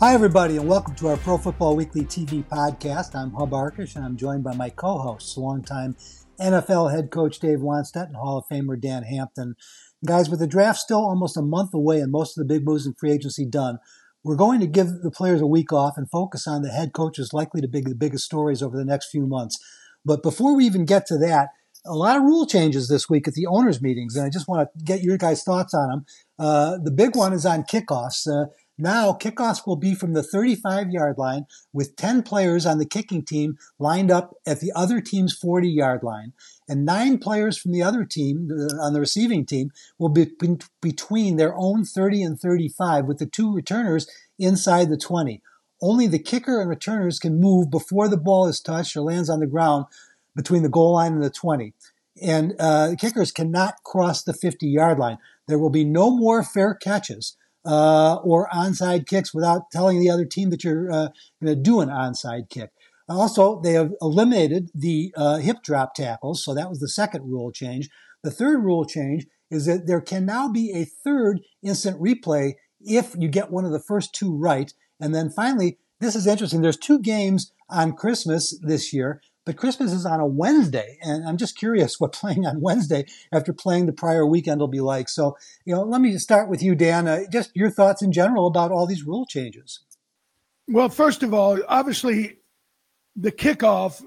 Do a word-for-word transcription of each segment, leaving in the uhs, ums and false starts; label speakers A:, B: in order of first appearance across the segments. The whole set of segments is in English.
A: Hi, everybody, and welcome to our Pro Football Weekly T V podcast. I'm Hub Arkush, and I'm joined by my co-hosts, longtime N F L head coach Dave Wannstedt and Hall of Famer Dan Hampton. Guys, with the draft still almost a month away and most of the big moves in free agency done, we're going to give the players a week off and focus on the head coaches likely to be the biggest stories over the next few months. But before we even get to that, a lot of rule changes this week at the owners' meetings, and I just want to get your guys' thoughts on them. Uh, the big one is on kickoffs. Uh, Now, kickoffs will be from the thirty-five-yard line with ten players on the kicking team lined up at the other team's forty-yard line. And nine players from the other team, uh, on the receiving team, will be be- between their own thirty and thirty-five, with the two returners inside the twenty. Only the kicker and returners can move before the ball is touched or lands on the ground between the goal line and the twenty. And uh, the kickers cannot cross the fifty-yard line. There will be no more fair catches Uh, or onside kicks without telling the other team that you're uh, going to do an onside kick. Also, they have eliminated the uh, hip drop tackles, so that was the second rule change. The third rule change is that there can now be a third instant replay if you get one of the first two right. And then finally, this is interesting, there's two games on Christmas this year, but Christmas is on a Wednesday, and I'm just curious what playing on Wednesday after playing the prior weekend will be like. So, you know, let me start with you, Dan. Uh, just your thoughts in general about all these rule changes.
B: Well, first of all, obviously, the kickoff,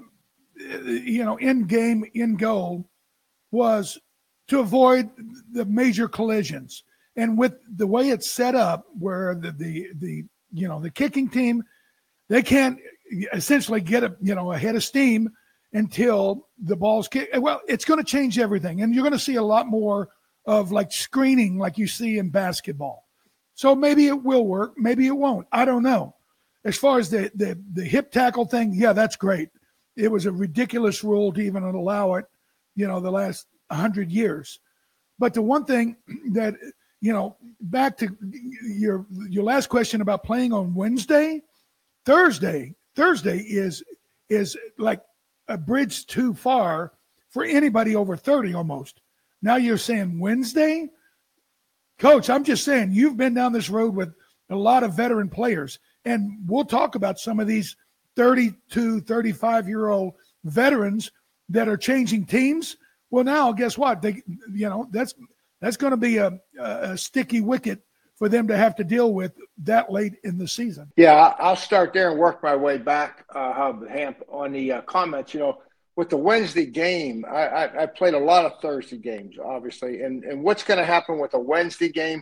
B: you know, in game, in goal, was to avoid the major collisions. And with the way it's set up, where the the, the you know the kicking team, they can't essentially get a, you know, a head of steam until the ball's kicked. Well, it's going to change everything. And you're going to see a lot more of like screening like you see in basketball. So maybe it will work. Maybe it won't. I don't know. As far as the, the, the hip tackle thing, yeah, that's great. It was a ridiculous rule to even allow it, you know, the last hundred years. But the one thing that, you know, back to your, your last question about playing on Wednesday, Thursday, Thursday is is like a bridge too far for anybody over thirty almost. Now you're saying Wednesday? Coach, I'm just saying you've been down this road with a lot of veteran players, and we'll talk about some of these thirty-two, thirty-five-year-old veterans that are changing teams. Well, now guess what? They, you know, that's that's going to be a, a sticky wicket for them to have to deal with that late in the season.
C: Yeah, I'll start there and work my way back, uh, Hub, Hamp, on the uh, comments. You know, with the Wednesday game, I, I, I played a lot of Thursday games, obviously. And, and what's going to happen with a Wednesday game,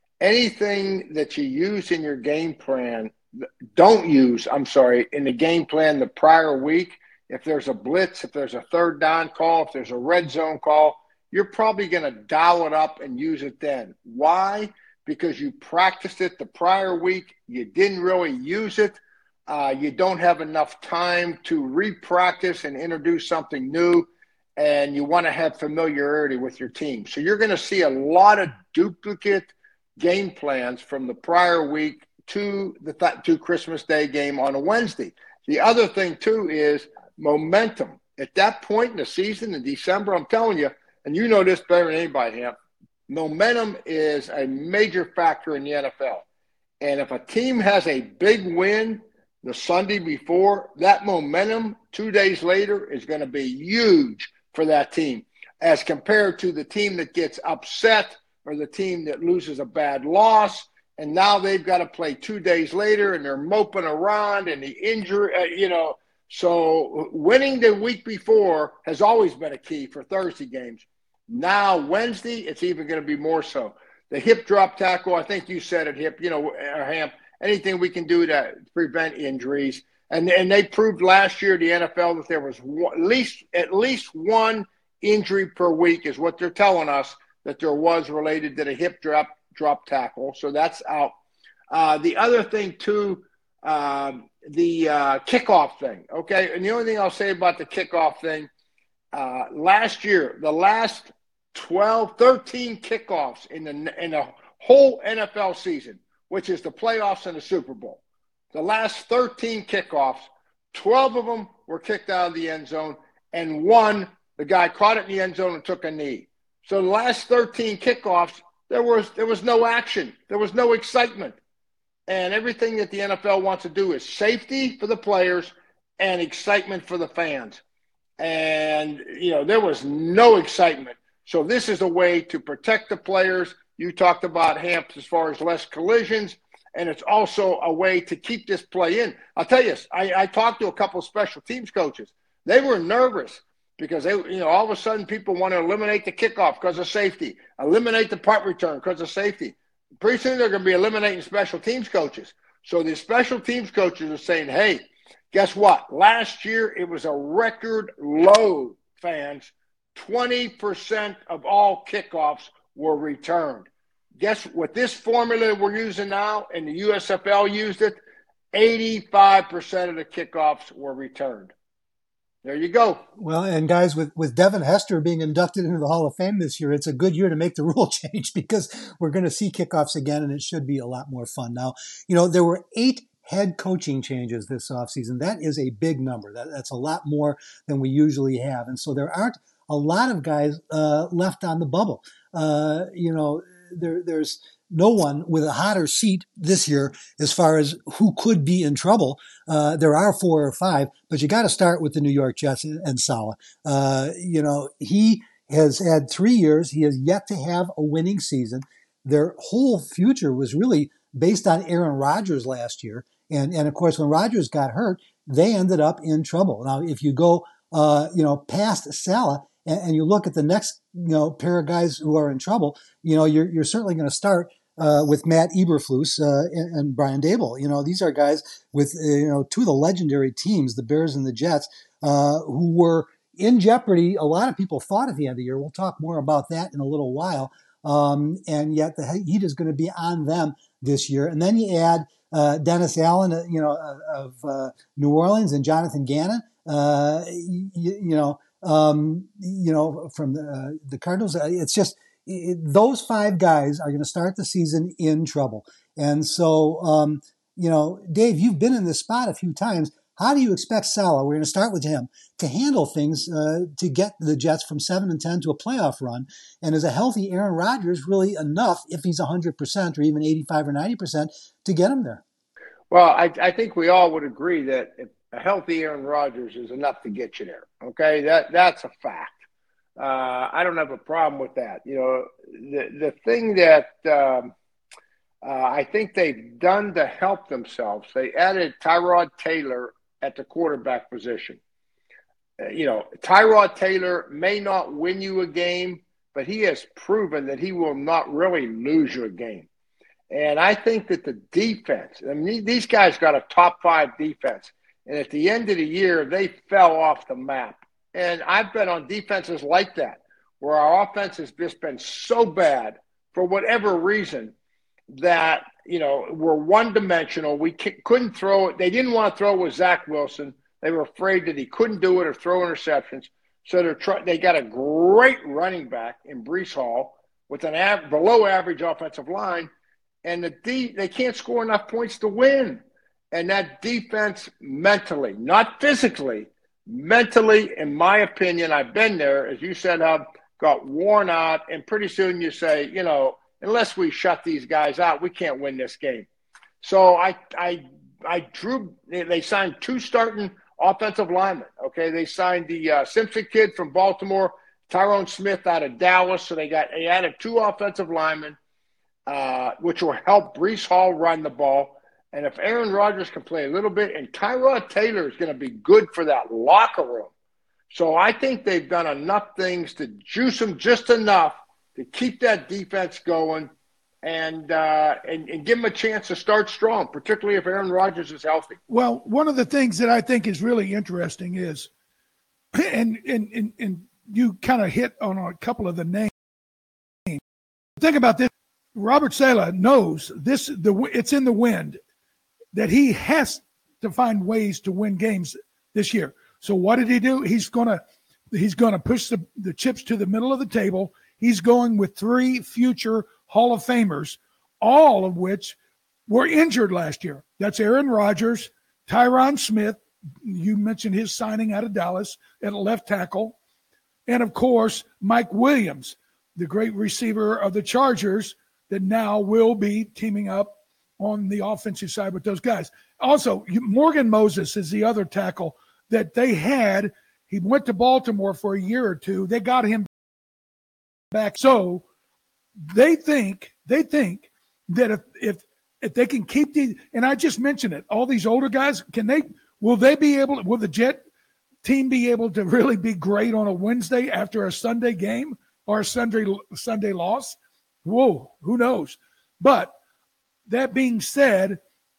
C: anything that you use in your game plan, don't use, I'm sorry, in the game plan the prior week, if there's a blitz, if there's a third down call, if there's a red zone call, you're probably going to dial it up and use it then. Why? Because you practiced it the prior week, you didn't really use it, uh, you don't have enough time to re-practice and introduce something new, and you want to have familiarity with your team. So you're going to see a lot of duplicate game plans from the prior week to the th- to Christmas Day game on a Wednesday. The other thing, too, is momentum. At that point in the season, in December, I'm telling you, and you know this better than anybody, Hamp, momentum is a major factor in the N F L. And if a team has a big win the Sunday before, that momentum two days later is going to be huge for that team as compared to the team that gets upset or the team that loses a bad loss. And now they've got to play two days later and they're moping around and the injury, uh, you know. So winning the week before has always been a key for Thursday games. Now, Wednesday, it's even going to be more so. The hip drop tackle, I think you said it, Hip, you know, Hamp, anything we can do to prevent injuries. And and they proved last year, the N F L, that there was one, at least at least one injury per week is what they're telling us that there was related to the hip drop, drop tackle. So that's out. Uh, the other thing, too, um, the uh, kickoff thing, okay? And the only thing I'll say about the kickoff thing, uh, last year, the last twelve, thirteen kickoffs in the in the whole N F L season, which is the playoffs and the Super Bowl. The last thirteen kickoffs, twelve of them were kicked out of the end zone, and one, the guy caught it in the end zone and took a knee. So the last thirteen kickoffs, there was there was no action. There was no excitement. and everything that the N F L wants to do is safety for the players and excitement for the fans. And, you know, there was no excitement. So this is a way to protect the players. You talked about Hamps as far as less collisions, and it's also a way to keep this play in. I'll tell you, I, I talked to a couple of special teams coaches. They were nervous because, they, you know, all of a sudden people want to eliminate the kickoff because of safety, eliminate the punt return because of safety. Pretty soon they're going to be eliminating special teams coaches. So the special teams coaches are saying, hey, guess what? Last year it was a record low, fans. twenty percent of all kickoffs were returned. Guess what this formula we're using now, and the U S F L used it, eighty-five percent of the kickoffs were returned. There you go.
A: Well, and guys, with, with Devin Hester being inducted into the Hall of Fame this year, it's a good year to make the rule change because we're going to see kickoffs again, and it should be a lot more fun. Now, you know, there were eight head coaching changes this offseason. That is a big number. That, that's a lot more than we usually have. And so there aren't a lot of guys uh, left on the bubble. Uh, you know, there, there's no one with a hotter seat this year as far as who could be in trouble. Uh, there are four or five, but you got to start with the New York Jets and Saleh. Uh, you know, he has had three years. He has yet to have a winning season. Their whole future was really based on Aaron Rodgers last year. And, and of course, when Rodgers got hurt, they ended up in trouble. Now, if you go, uh, you know, past Saleh, and you look at the next, you know, pair of guys who are in trouble, you know, you're you're certainly going to start uh, with Matt Eberflus uh, and, and Brian Daboll. You know, these are guys with, uh, you know, two of the legendary teams, the Bears and the Jets, uh, who were in jeopardy. A lot of people thought at the end of the year. We'll talk more about that in a little while. Um, and yet the heat is going to be on them this year. And then you add uh, Dennis Allen, uh, you know, uh, of uh, New Orleans, and Jonathan Gannon, uh, you, you know, Um, you know, from the, uh, the Cardinals. It's just it, those five guys are going to start the season in trouble. And so, um, you know, Dave, you've been in this spot a few times. How do you expect Saleh, we're going to start with him, to handle things uh, to get the Jets from seven and ten to a playoff run? And is a healthy Aaron Rodgers really enough, if he's one hundred percent or even eighty-five or ninety percent, to get him there?
C: Well, I, I think we all would agree that if a healthy Aaron Rodgers is enough to get you there. Okay, that that's a fact. Uh, I don't have a problem with that. You know, the the thing that um, uh, I think they've done to help themselves, they added Tyrod Taylor at the quarterback position. Uh, you know, Tyrod Taylor may not win you a game, but he has proven that he will not really lose you a game. And I think that the defense, I mean, these guys got a top five defense. And at the end of the year, they fell off the map. And I've been on defenses like that, where our offense has just been so bad for whatever reason that, you know, we're one-dimensional. We couldn't throw it. They didn't want to throw it with Zach Wilson. They were afraid that he couldn't do it or throw interceptions. So they're try- they got a great running back in Breece Hall with an av- below-average offensive line, and the D- they can't score enough points to win. And that defense mentally, not physically, mentally, in my opinion, I've been there, as you said, Hub, got worn out. And pretty soon you say, you know, unless we shut these guys out, we can't win this game. So I I, I drew – they signed two starting offensive linemen, okay? They signed the uh, Simpson kid from Baltimore, Tyrone Smith out of Dallas. So they got they added two offensive linemen, uh, which will help Breece Hall run the ball. And if Aaron Rodgers can play a little bit, and Tyrod Taylor is going to be good for that locker room. So I think they've done enough things to juice them just enough to keep that defense going and, uh, and, and give them a chance to start strong, particularly if Aaron Rodgers is healthy.
B: Well, one of the things that I think is really interesting is, and, and, and, and you kind of hit on a couple of the names. Think about this. Robert Saleh knows this, the, it's in the wind, that he has to find ways to win games this year. So what did he do? He's gonna he's gonna push the, the chips to the middle of the table. He's going with three future Hall of Famers, all of which were injured last year. That's Aaron Rodgers, Tyron Smith. You mentioned his signing out of Dallas at left tackle. And, of course, Mike Williams, the great receiver of the Chargers that now will be teaming up on the offensive side with those guys. Also, Morgan Moses is the other tackle that they had. He went to Baltimore for a year or two. They got him back. So they think they think that if if if they can keep these, and I just mentioned it, all these older guys, can they will they be able will the Jet team be able to really be great on a Wednesday after a Sunday game or a Sunday Sunday loss? Whoa, who knows? But that being said,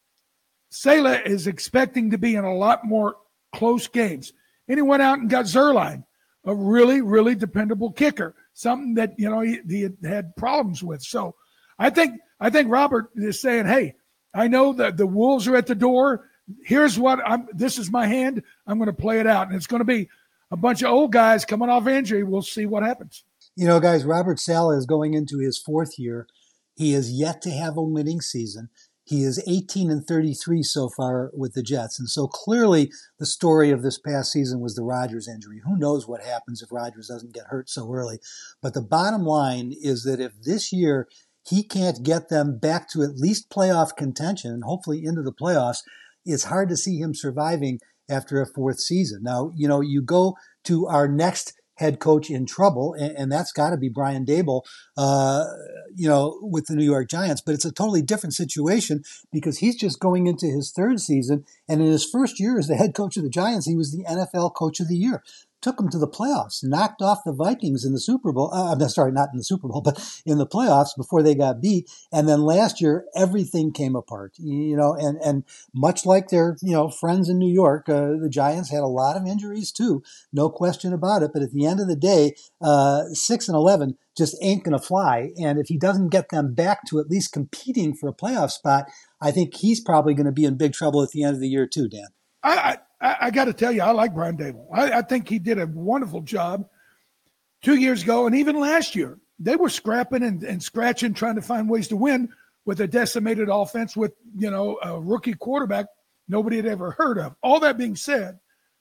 B: Saleh is expecting to be in a lot more close games. And he went out and got Zuerlein, a really, really dependable kicker, something that, you know, he, he had problems with. So I think I think Robert is saying, hey, I know that the Wolves are at the door. Here's what I'm – this is my hand. I'm going to play it out. And it's going to be a bunch of old guys coming off injury. We'll see what happens.
A: You know, guys, Robert Saleh is going into his fourth year. He is yet to have a winning season. He is eighteen and thirty-three so far with the Jets. And so clearly the story of this past season was the Rodgers injury. Who knows what happens if Rodgers doesn't get hurt so early. But the bottom line is that if this year he can't get them back to at least playoff contention and hopefully into the playoffs, it's hard to see him surviving after a fourth season. Now, you know, you go to our next head coach in trouble, and, and that's got to be Brian Daboll, uh, you know, with the New York Giants. But it's a totally different situation because he's just going into his third season, and in his first year as the head coach of the Giants, he was the N F L Coach of the Year. Took them to the playoffs, knocked off the Vikings in the Super Bowl. Uh, I'm sorry, not in the Super Bowl, but in the playoffs before they got beat. And then last year, everything came apart, you know, and, and much like their, you know, friends in New York, uh, the Giants had a lot of injuries too. No question about it. But at the end of the day, uh, six and eleven just ain't going to fly. And if he doesn't get them back to at least competing for a playoff spot, I think he's probably going to be in big trouble at the end of the year too, Dan.
B: I, I I, I got to tell you, I like Brian Daboll. I, I think he did a wonderful job two years ago, and even last year. They were scrapping and, and scratching, trying to find ways to win with a decimated offense with, you know, a rookie quarterback nobody had ever heard of. All that being said,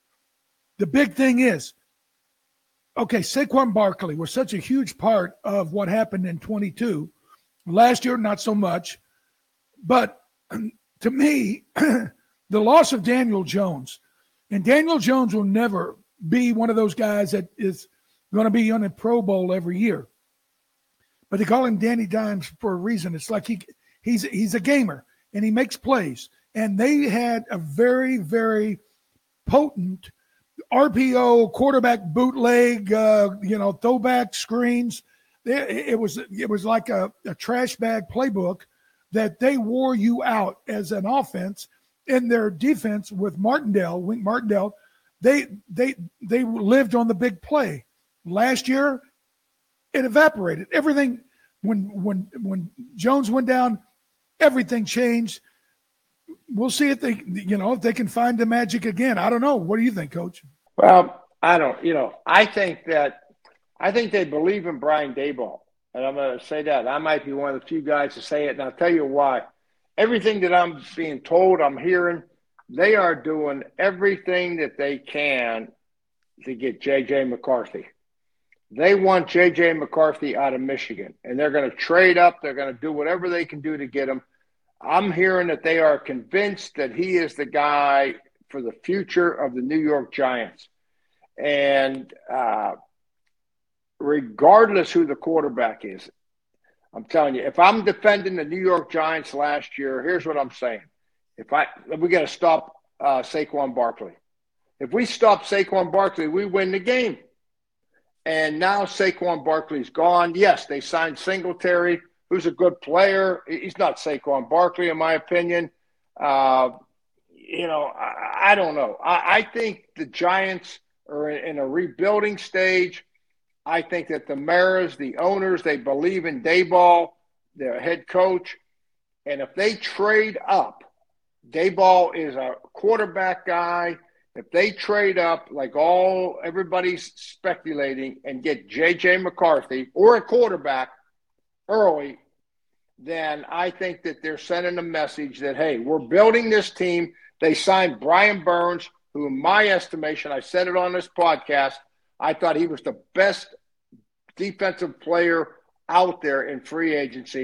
B: the big thing is, okay, Saquon Barkley was such a huge part of what happened in twenty-two. Last year, not so much. But to me, the loss of Daniel Jones, and Daniel Jones will never be one of those guys that is going to be on a Pro Bowl every year. But they call him Danny Dimes for a reason. It's like he he's he's a gamer, and he makes plays. And they had a very, very potent R P O, quarterback bootleg, uh, you know, throwback screens. It, it was it was like a, a trash bag playbook that they wore you out as an offense. In their defense with Martindale, Wink Martindale, they they they lived on the big play. Last year, it evaporated. Everything when when when Jones went down, everything changed. We'll see if they you know if they can find the magic again. I don't know. What do you think, Coach?
C: Well, I don't. You know, I think that I think they believe in Brian Daboll, and I'm going to say that I might be one of the few guys to say it, and I'll tell you why. Everything that I'm being told, I'm hearing, they are doing everything that they can to get J J McCarthy. They want J J McCarthy out of Michigan, and they're going to trade up. They're going to do whatever they can do to get him. I'm hearing that they are convinced that he is the guy for the future of the New York Giants. And uh, regardless who the quarterback is, I'm telling you, if I'm defending the New York Giants last year, here's what I'm saying. If I we got to stop uh, Saquon Barkley. If we stop Saquon Barkley, we win the game. And now Saquon Barkley's gone. Yes, they signed Singletary, who's a good player. He's not Saquon Barkley, in my opinion. Uh, you know, I, I don't know. I, I think the Giants are in, in a rebuilding stage. I think that the Maras, the owners, they believe in Daboll, their head coach. And if they trade up, Daboll is a quarterback guy. If they trade up, like all everybody's speculating, and get J J McCarthy or a quarterback early, then I think that they're sending a message that, hey, we're building this team. They signed Brian Burns, who in my estimation, I said it on this podcast, I thought he was the best defensive player out there in free agency.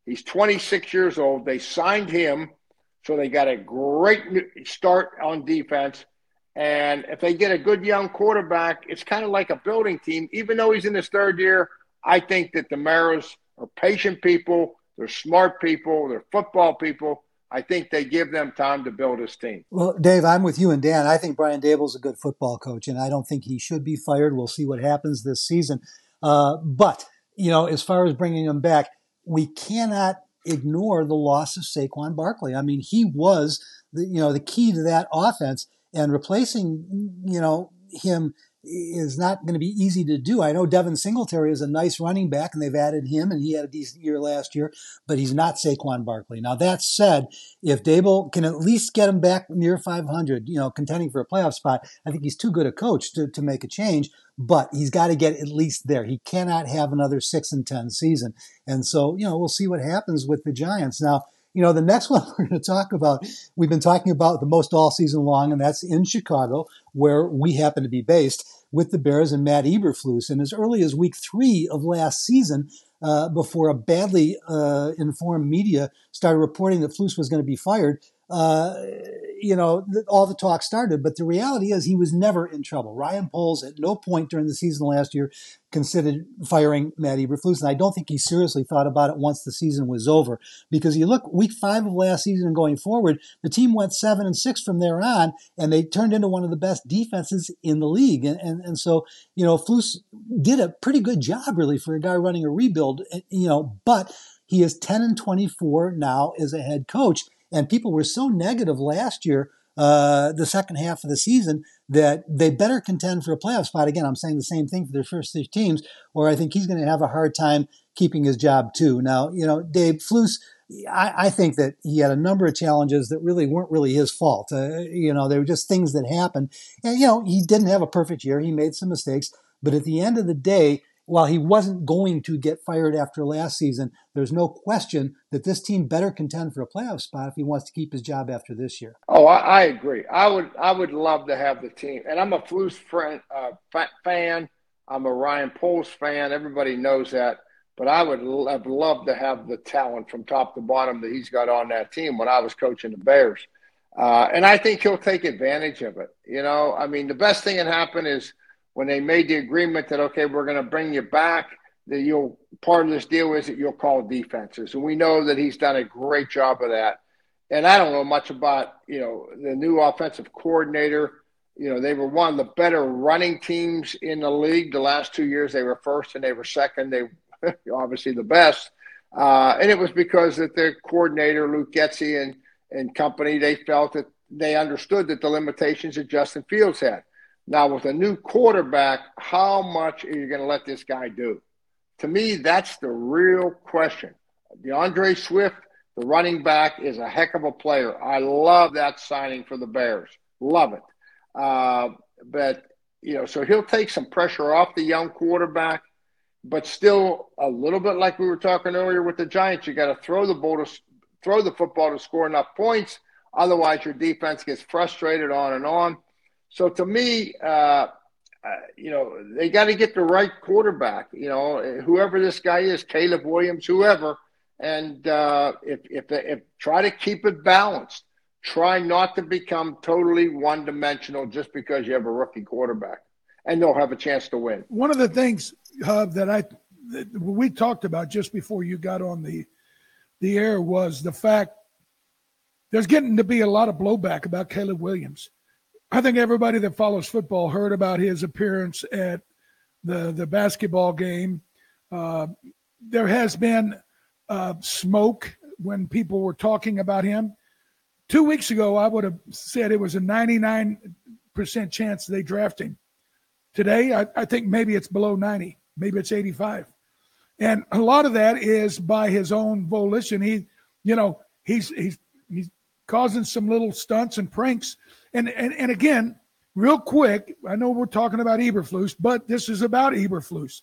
C: He's twenty-six years old. They signed him, so they got a great start on defense. And if they get a good young quarterback, it's kind of like a building team. Even though he's in his third year, I think that the Maras are patient people. They're smart people. They're football people. I think they give them time to build his team.
A: Well, Dave, I'm with you and Dan. I think Brian Daboll's a good football coach, and I don't think he should be fired. We'll see what happens this season. Uh, but, you know, as far as bringing him back, we cannot ignore the loss of Saquon Barkley. I mean, he was, the, you know, the key to that offense. And replacing, you know, him is not going to be easy to do. I know Devin Singletary is a nice running back, and they've added him, and he had a decent year last year, but he's not Saquon Barkley. Now, that said, if Daboll can at least get him back near five hundred, you know, contending for a playoff spot, I think he's too good a coach to, to make a change, but he's got to get at least there. He cannot have another six and ten season. And so, you know, we'll see what happens with the Giants. Now, you know, the next one we're going to talk about, we've been talking about the most all season long, and that's in Chicago, where we happen to be based, with the Bears and Matt Eberflus. And as early as week three of last season, uh, before a badly uh, informed media started reporting that Flus was going to be fired, uh, you know, all the talk started. But the reality is he was never in trouble. Ryan Poles at no point during the season last year considered firing Matt Eberflus, and I don't think he seriously thought about it once the season was over. Because you look, week five of last season and going forward, the team went seven and six from there on, and they turned into one of the best defenses in the league. And and, and so, you know, Flus did a pretty good job, really, for a guy running a rebuild, you know, but he is ten and twenty-four now as a head coach. And people were so negative last year, uh, the second half of the season, that they better contend for a playoff spot. Again, I'm saying the same thing for their first three teams, or I think he's going to have a hard time keeping his job too. Now, you know, Dave Flus, I, I think that he had a number of challenges that really weren't really his fault. Uh, you know, they were just things that happened. And, you know, he didn't have a perfect year. He made some mistakes. But at the end of the day, while he wasn't going to get fired after last season, there's no question that this team better contend for a playoff spot if he wants to keep his job after this year.
C: Oh, I, I agree. I would I would love to have the team. And I'm a Flus friend, uh, fan. I'm a Ryan Poles fan. Everybody knows that. But I would have loved to have the talent from top to bottom that he's got on that team when I was coaching the Bears. Uh, and I think he'll take advantage of it. You know, I mean, the best thing that happened is when they made the agreement that, okay, we're going to bring you back, that you'll part of this deal is that you'll call defenses. And we know that he's done a great job of that. And I don't know much about, you know, the new offensive coordinator. You know, they were one of the better running teams in the league. The last two years they were first and they were second. They were obviously the best. Uh, and it was because that their coordinator, Luke Getsy and, and company, they felt that they understood that the limitations that Justin Fields had. Now, with a new quarterback, how much are you going to let this guy do? To me, that's the real question. DeAndre Swift, the running back, is a heck of a player. I love that signing for the Bears. Love it. Uh, but, you know, so he'll take some pressure off the young quarterback, but still a little bit like we were talking earlier with the Giants, you got to throw the ball to throw the football to score enough points. Otherwise, your defense gets frustrated on and on. So to me, uh, uh, you know, they got to get the right quarterback, you know, whoever this guy is, Caleb Williams, whoever. And uh, if, if, if try to keep it balanced, try not to become totally one dimensional just because you have a rookie quarterback, and they'll have a chance to win.
B: One of the things, Hub, that I, that we talked about just before you got on the, the air was the fact there's getting to be a lot of blowback about Caleb Williams. I think everybody that follows football heard about his appearance at the, the basketball game. Uh, there has been uh, smoke when people were talking about him. Two weeks ago, I would have said it was a ninety-nine percent chance they draft him. Today, I, I think maybe it's below ninety. Maybe it's eighty-five. And a lot of that is by his own volition. He, you know, he's he's he's causing some little stunts and pranks. And, and and again, real quick, I know we're talking about Eberflus, but this is about Eberflus.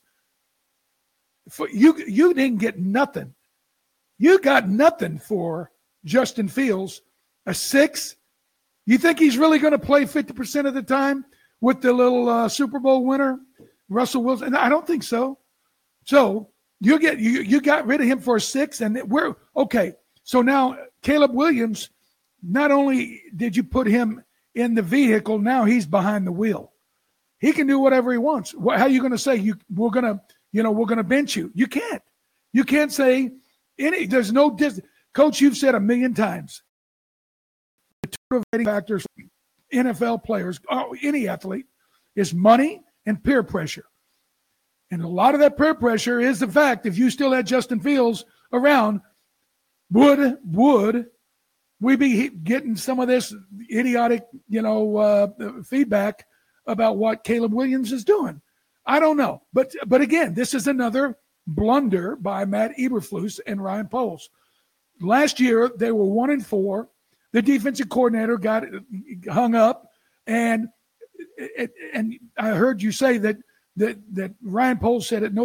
B: For you, you didn't get nothing. You got nothing for Justin Fields. A six? You think he's really going to play fifty percent of the time with the little uh, Super Bowl winner, Russell Wilson? I don't think so. So You get you you got rid of him for a six, and we're okay. So now Caleb Williams, not only did you put him in the vehicle, now he's behind the wheel. He can do whatever he wants. How are you going to say you we're going to you know we're going to bench you? You can't. You can't say any. There's no dis- coach. You've said a million times. The two motivating factors for N F L players, oh, any athlete, is money and peer pressure. And a lot of that peer pressure is the fact if you still had Justin Fields around, would would we be getting some of this idiotic, you know, uh, feedback about what Caleb Williams is doing? I don't know. But but again, this is another blunder by Matt Eberflus and Ryan Poles. Last year, they were one and four. The defensive coordinator got hung up, and and I heard you say that that that Ryan Poles said at no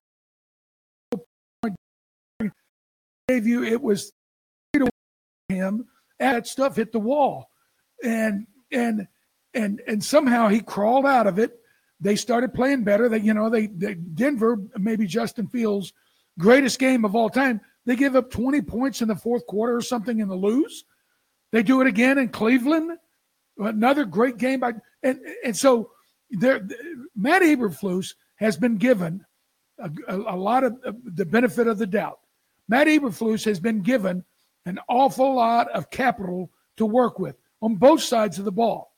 B: point gave you it was him. That stuff hit the wall, and and and and somehow he crawled out of it. They started playing better. They you know they, they Denver, maybe Justin Fields' greatest game of all time. They give up twenty points in the fourth quarter or something and they lose. They do it again in Cleveland. Another great game by and and so there. Matt Eberflus has been given a, a, a lot of the benefit of the doubt. Matt Eberflus has been given an awful lot of capital to work with on both sides of the ball.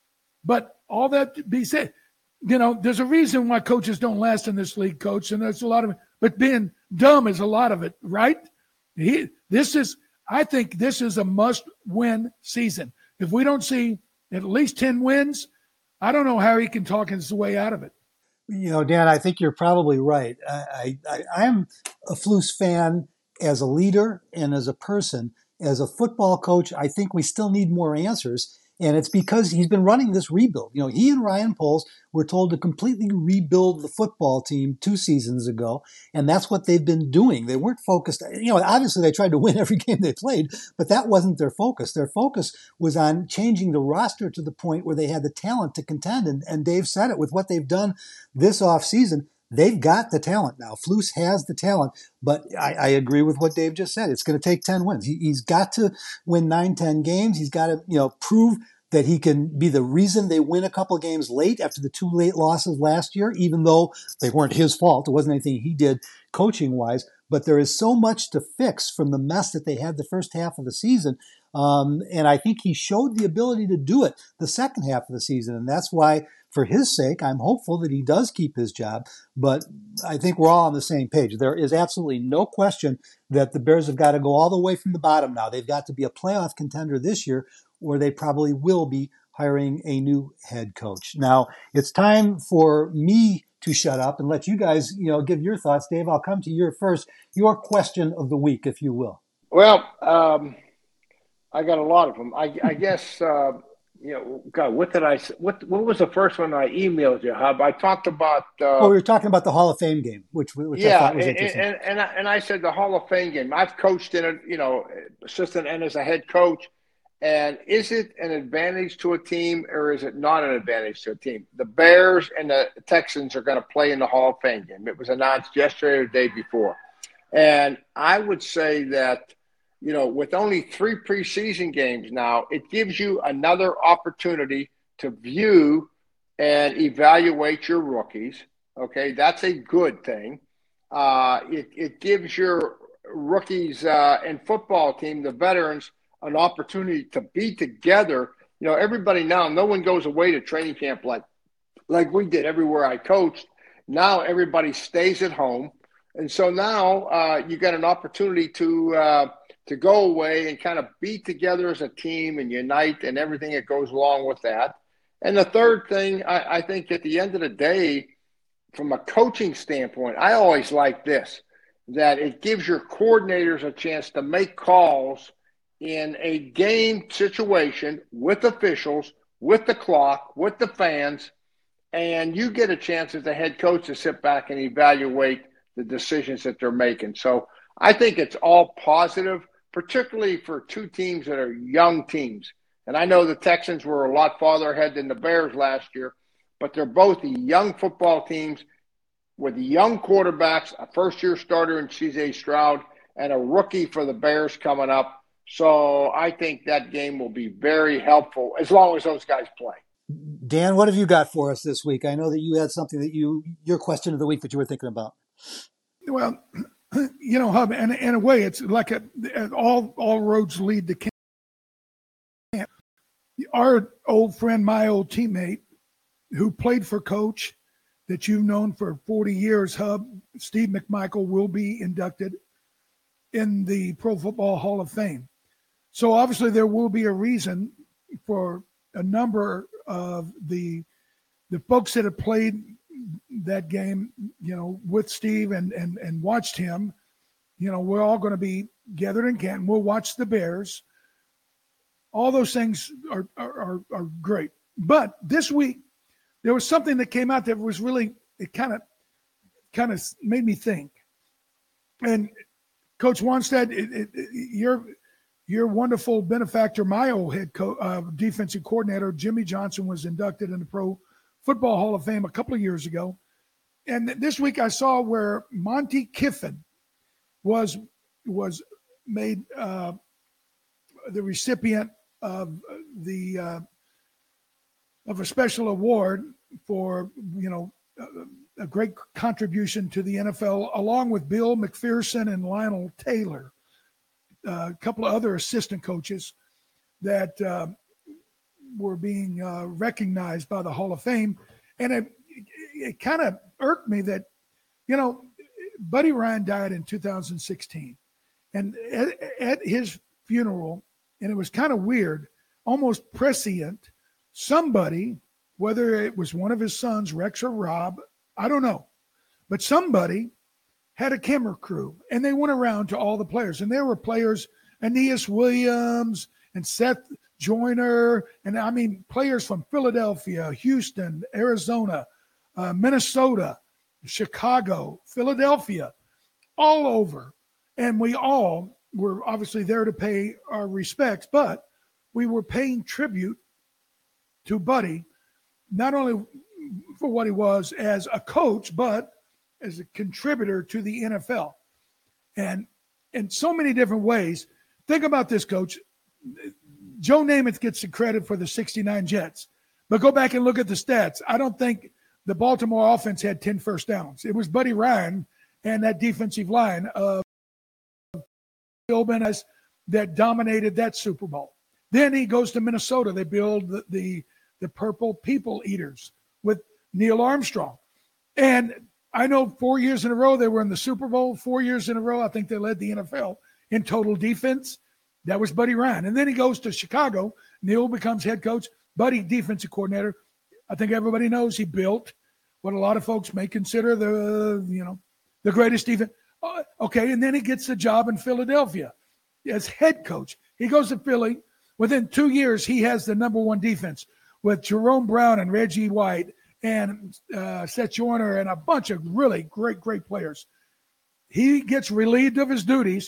B: But all that to be said, you know, there's a reason why coaches don't last in this league, Coach, and there's a lot of it. But being dumb is a lot of it, right? He, this is, I think this is a must-win season. If we don't see at least ten wins, I don't know how he can talk his way out of it.
A: You know, Dan, I think you're probably right. I, I, I am a Flus fan as a leader and as a person. As a football coach, I think we still need more answers. And it's because he's been running this rebuild. You know, he and Ryan Poles were told to completely rebuild the football team two seasons ago. And that's what they've been doing. They weren't focused. You know, obviously they tried to win every game they played, but that wasn't their focus. Their focus was on changing the roster to the point where they had the talent to contend. And, and Dave said it with what they've done this offseason. They've got the talent now. Flus has the talent, but I, I agree with what Dave just said. It's going to take ten wins. He, he's got to win nine, ten games. He's got to, you know, prove that he can be the reason they win a couple of games late after the two late losses last year, even though they weren't his fault. It wasn't anything he did coaching-wise. But there is so much to fix from the mess that they had the first half of the season. Um, and I think he showed the ability to do it the second half of the season. And that's why, for his sake, I'm hopeful that he does keep his job. But I think we're all on the same page. There is absolutely no question that the Bears have got to go all the way from the bottom now. They've got to be a playoff contender this year, or they probably will be hiring a new head coach. Now, it's time for me to shut up and let you guys, you know, give your thoughts. Dave, I'll come to you first. Your question of the week, if you will.
C: Well, um, I got a lot of them. I, I guess, uh, you know, God, what did I – what what was the first one I emailed you, Hub? I talked about uh, –
A: Oh, we were talking about the Hall of Fame game, which, which
C: yeah,
A: I thought was
C: and,
A: interesting.
C: And, and, I, and I said the Hall of Fame game. I've coached in it, you know, assistant and as a head coach. And is it an advantage to a team or is it not an advantage to a team? The Bears and the Texans are going to play in the Hall of Fame game. It was announced yesterday or the day before. And I would say that, you know, with only three preseason games now, it gives you another opportunity to view and evaluate your rookies. Okay, that's a good thing. Uh, it, it gives your rookies uh, and football team, the veterans, an opportunity to be together. You know, everybody now, no one goes away to training camp like like we did everywhere I coached. Now everybody stays at home. And so now uh, you got an opportunity to uh, to go away and kind of be together as a team and unite and everything that goes along with that. And the third thing, I, I think at the end of the day, from a coaching standpoint, I always like this, that it gives your coordinators a chance to make calls in a game situation with officials, with the clock, with the fans, and you get a chance as the head coach to sit back and evaluate the decisions that they're making. So I think it's all positive, particularly for two teams that are young teams. And I know the Texans were a lot farther ahead than the Bears last year, but they're both young football teams. with young quarterbacks, a first-year starter in C J Stroud, and a rookie for the Bears coming up. So I think that game will be very helpful as long as those guys play.
A: Dan, what have you got for us this week? I know that you had something that you, your question of the week that you were thinking about.
B: Well, you know, Hub, and in a way, it's like a, all all roads lead to camp. Our old friend, my old teammate, who played for Coach, that you've known for forty years, Hub, Steve McMichael, will be inducted in the Pro Football Hall of Fame. So obviously there will be a reason for a number of the the folks that have played that game, you know, with Steve and and and watched him. You know, we're all going to be gathered in Canton. We'll watch the Bears. All those things are are are great. But this week there was something that came out that was really, it kind of kind of made me think. And Coach Wannstedt, it, it, it, your your wonderful benefactor, my old head coach, uh, defensive coordinator, Jimmy Johnson, was inducted in the Pro Football Hall of Fame a couple of years ago. And this week I saw where Monty Kiffin was was made uh, the recipient of the uh, of a special award for, you know, a, a great contribution to the N F L, along with Bill McPherson and Lionel Taylor, uh, a couple of other assistant coaches that uh, were being uh, recognized by the Hall of Fame. And it, it kind of irked me that, you know, Buddy Ryan died in two thousand sixteen. And at, at his funeral, and it was kind of weird, almost prescient, somebody, whether it was one of his sons, Rex or Rob, I don't know, but somebody had a camera crew, and they went around to all the players. And there were players, Aeneas Williams and Seth Joyner, and I mean players from Philadelphia, Houston, Arizona, uh, Minnesota, Chicago, Philadelphia, all over. And we all were obviously there to pay our respects, but we were paying tribute to Buddy, not only for what he was as a coach, but as a contributor to the N F L. And in so many different ways. Think about this, Coach. Joe Namath gets the credit for the sixty-nine Jets, but go back and look at the stats. I don't think the Baltimore offense had ten first downs. It was Buddy Ryan and that defensive line of Bill Benez that dominated that Super Bowl. Then he goes to Minnesota. They build the, the, the Purple People Eaters with Neil Armstrong. And I know four years in a row they were in the Super Bowl. Four years in a row, I think they led the N F L in total defense. That was Buddy Ryan. And then he goes to Chicago. Neil becomes head coach. Buddy, defensive coordinator. I think everybody knows he built what a lot of folks may consider the, you know, the greatest defense. Uh, okay, and then he gets the job in Philadelphia as head coach. He goes to Philly. Within two years, he has the number one defense with Jerome Brown and Reggie White and uh, Seth Joyner and a bunch of really great, great players. He gets relieved of his duties.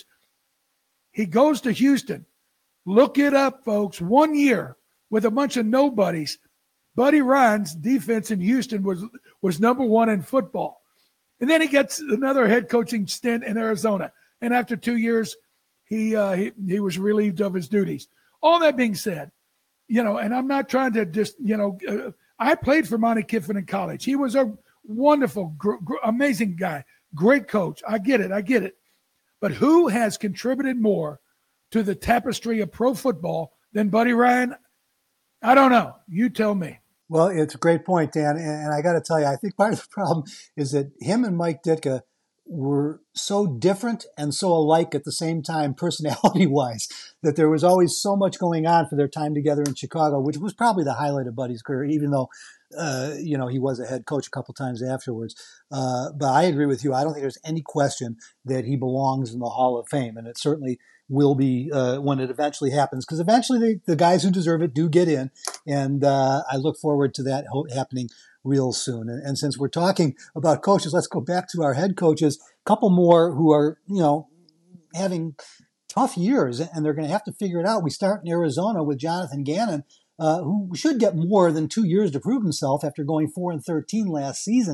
B: He goes to Houston. Look it up, folks. One year with a bunch of nobodies. Buddy Ryan's defense in Houston was, was number one in football. And then he gets another head coaching stint in Arizona. And after two years, he, uh, he, he was relieved of his duties. All that being said, you know, and I'm not trying to just, you know, uh, I played for Monty Kiffin in college. He was a wonderful, gr- gr- amazing guy, great coach. I get it. I get it. But who has contributed more to the tapestry of pro football than Buddy Ryan? I don't know. You tell me.
A: Well, it's a great point, Dan. And I got to tell you, I think part of the problem is that him and Mike Ditka were so different and so alike at the same time, personality-wise, that there was always so much going on for their time together in Chicago, which was probably the highlight of Buddy's career, even though, uh, you know, he was a head coach a couple times afterwards. Uh, but I agree with you. I don't think there's any question that he belongs in the Hall of Fame, and it certainly will be uh, when it eventually happens, because eventually they, the guys who deserve it do get in, and uh, I look forward to that ho- happening real soon. And, and since we're talking about coaches, let's go back to our head coaches. A couple more who are, you know, having tough years, and they're going to have to figure it out. We start in Arizona with Jonathan Gannon, uh, who should get more than two years to prove himself after going four and thirteen last season.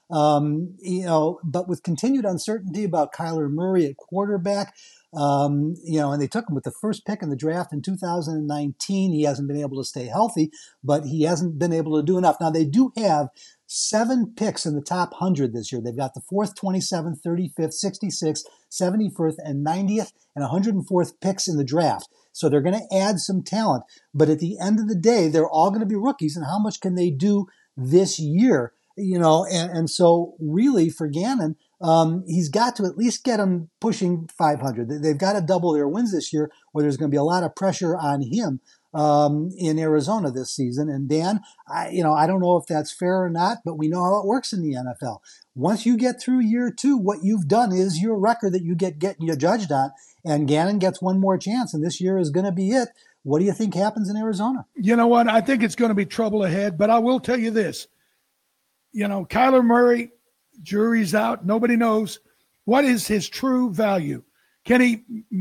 A: Um, you know, but with continued uncertainty about Kyler Murray at quarterback, um, you know, and they took him with the first pick in the draft in two thousand nineteen. He hasn't been able to stay healthy, but he hasn't been able to do enough. Now, they do have seven picks in the top one hundred this year. They've got the fourth, twenty-seventh, thirty-fifth, sixty-sixth, seventy-first, and ninetieth, and one hundred fourth picks in the draft. So they're going to add some talent. But at the end of the day, they're all going to be rookies. And how much can they do this year? You know, and, and so really for Gannon, um, he's got to at least get them pushing five hundred. They've got to double their wins this year, or there's going to be a lot of pressure on him um, in Arizona this season. And Dan, I, you know, I don't know if that's fair or not, but we know how it works in the N F L. Once you get through year two, what you've done is your record that you get getting you judged on, and Gannon gets one more chance, and this year is going to be it. What do you think happens in Arizona?
B: You know what? I think it's going to be trouble ahead, but I will tell you this. You know, Kyler Murray, jury's out. Nobody knows what is his true value. Can he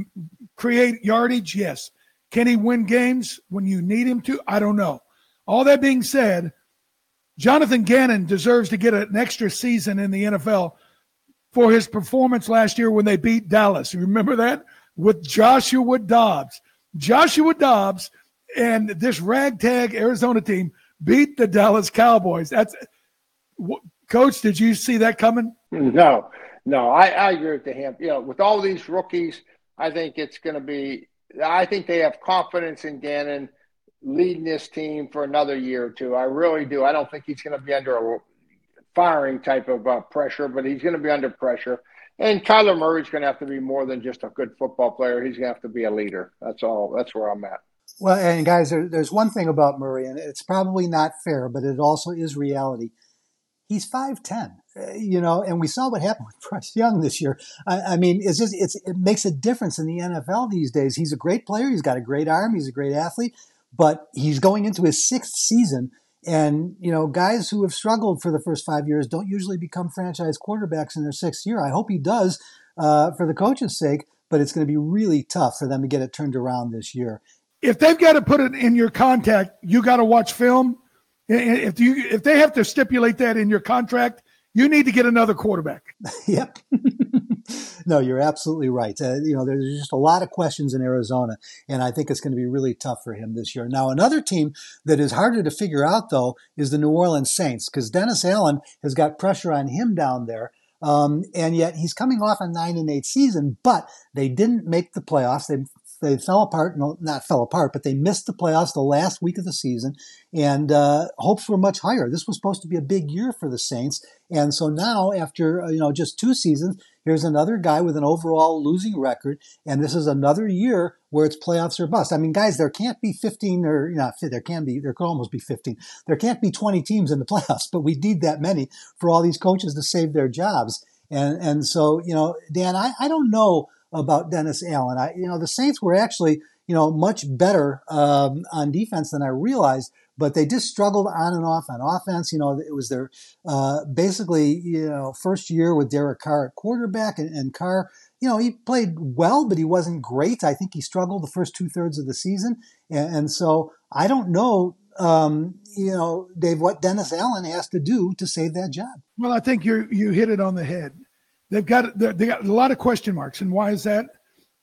B: create yardage? Yes. Can he win games when you need him to? I don't know. All that being said, Jonathan Gannon deserves to get an extra season in the N F L for his performance last year when they beat Dallas. You remember that? With Joshua Dobbs. Joshua Dobbs and this ragtag Arizona team beat the Dallas Cowboys. That's Coach, did you see that coming?
C: No, no, I, I agree with the Ham. You know, with all these rookies, I think it's going to be – I think they have confidence in Gannon leading this team for another year or two. I really do. I don't think he's going to be under a firing type of uh, pressure, but he's going to be under pressure. And Kyler Murray's going to have to be more than just a good football player. He's going to have to be a leader. That's all. That's where I'm at.
A: Well, and guys, there, there's one thing about Murray, and it's probably not fair, but it also is reality. He's five ten, uh, you know, and we saw what happened with Bryce Young this year. I, I mean, it's just, it's, it makes a difference in the N F L these days. He's a great player. He's got a great arm. He's a great athlete, but he's going into his sixth season. And, you know, guys who have struggled for the first five years don't usually become franchise quarterbacks in their sixth year. I hope he does uh, for the coach's sake, but it's going to be really tough for them to get it turned around this year.
B: If they've got to put it in your contract, you got to watch film. If you if they have to stipulate that in your contract, you need to get another quarterback.
A: Yep. No, you're absolutely right. Uh, you know, there's just a lot of questions in Arizona, and I think it's going to be really tough for him this year. Now, another team that is harder to figure out, though, is the New Orleans Saints, because Dennis Allen has got pressure on him down there. Um, and yet he's coming off a nine and eight season, but they didn't make the playoffs. They They fell apart, no, not fell apart, but they missed the playoffs the last week of the season, and uh, hopes were much higher. This was supposed to be a big year for the Saints, and so now, after uh, you know just two seasons, here's another guy with an overall losing record, and this is another year where it's playoffs or bust. I mean, guys, there can't be fifteen, or you know, there can be, there could almost be fifteen. There can't be twenty teams in the playoffs, but we need that many for all these coaches to save their jobs, and and so you know, Dan, I, I don't know about Dennis Allen. I, you know, the Saints were actually, you know, much better um, on defense than I realized, but they just struggled on and off on offense. You know, it was their uh, basically, you know, first year with Derek Carr at quarterback, and, and Carr, you know, he played well, but he wasn't great. I think he struggled the first two thirds of the season, and, and so I don't know, um, you know, Dave, what Dennis Allen has to do to save that job.
B: Well, I think you you hit it on the head. They've got they got a lot of question marks, and why is that?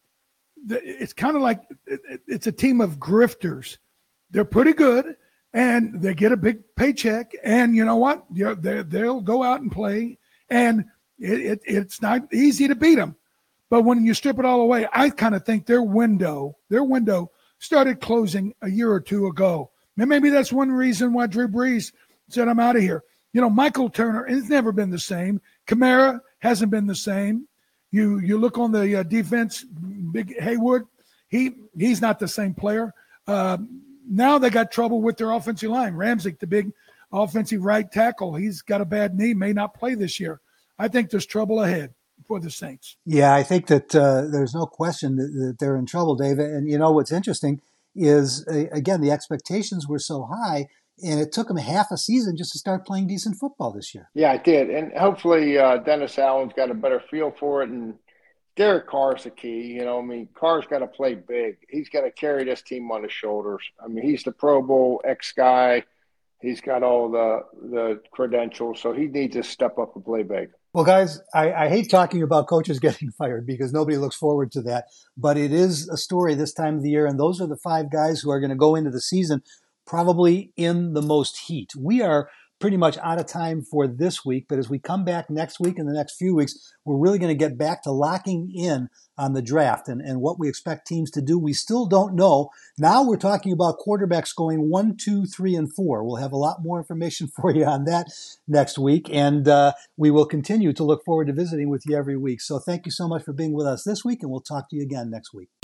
B: It's kind of like it's a team of grifters. They're pretty good, and they get a big paycheck, and you know what? They they'll go out and play, and it, it it's not easy to beat them. But when you strip it all away, I kind of think their window their window started closing a year or two ago, and maybe that's one reason why Drew Brees said, "I'm out of here." You know, Michael Turner has never been the same. Kamara hasn't been the same. You you look on the uh, defense, Big Haywood, he he's not the same player. Uh, now they got trouble with their offensive line. Ramczyk, the big offensive right tackle, he's got a bad knee, may not play this year. I think there's trouble ahead for the Saints.
A: Yeah, I think that uh, there's no question that, that they're in trouble, David. And you know what's interesting is, uh, again, the expectations were so high, and it took him half a season just to start playing decent football this year.
C: Yeah, it did. And hopefully uh, Dennis Allen's got a better feel for it. And Derek Carr's the key. You know, I mean, Carr's got to play big. He's got to carry this team on his shoulders. I mean, he's the Pro Bowl ex guy. He's got all the the credentials, so he needs to step up and play big.
A: Well, guys, I, I hate talking about coaches getting fired because nobody looks forward to that. But it is a story this time of the year, and those are the five guys who are going to go into the season probably in the most heat. We are pretty much out of time for this week, but as we come back next week and the next few weeks, we're really going to get back to locking in on the draft and, and what we expect teams to do. We still don't know. Now we're talking about quarterbacks going one, two, three, and four. We'll have a lot more information for you on that next week, and uh, we will continue to look forward to visiting with you every week. So thank you so much for being with us this week, and we'll talk to you again next week.